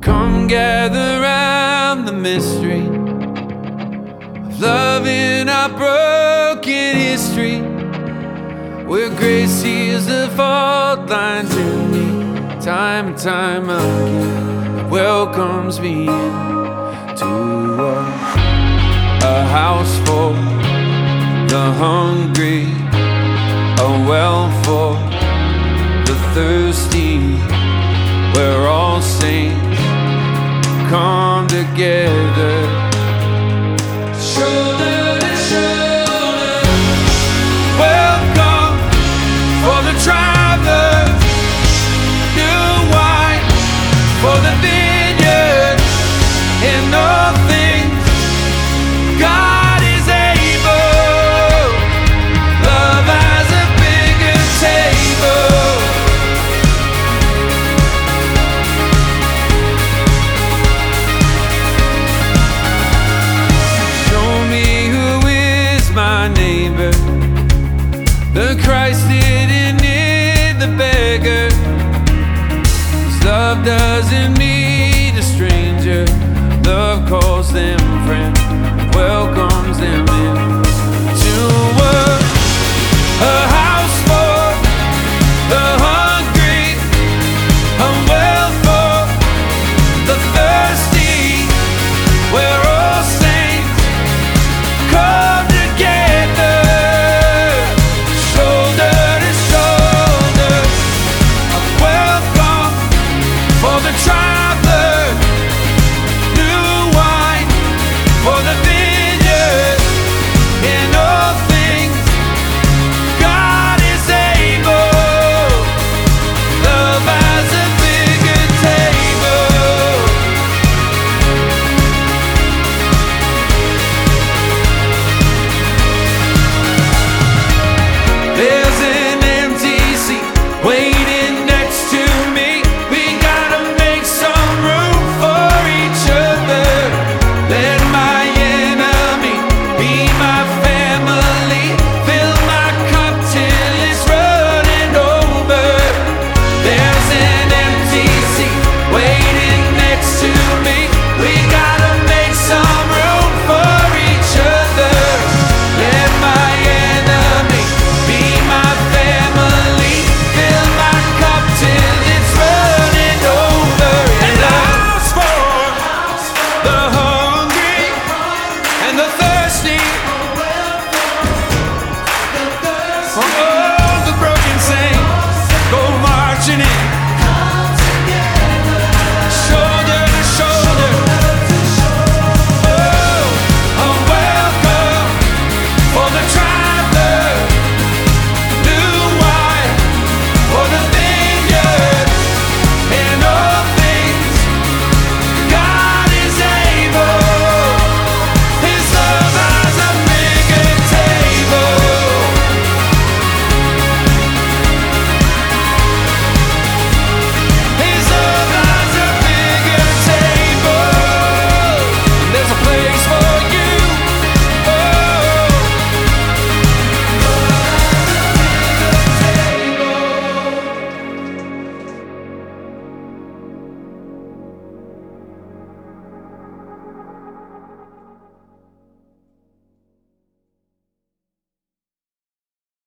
Come gather round the mystery of love in our broken history, where grace heals the fault lines in me time and time again. It welcomes me into a house for the hungry, a well for the thirsty, where all saints come together, shoulder to shoulder. Welcome for the travelers, new wine for the vineyard, and all things God is able. Love has a bigger table. Neighbor, the Christ didn't need the beggar. His love doesn't need a stranger. Love calls them friend, welcomes them in to a house for the hungry, a well for the thirsty, where all saints come together, shoulder to shoulder. A welcome for the tribe.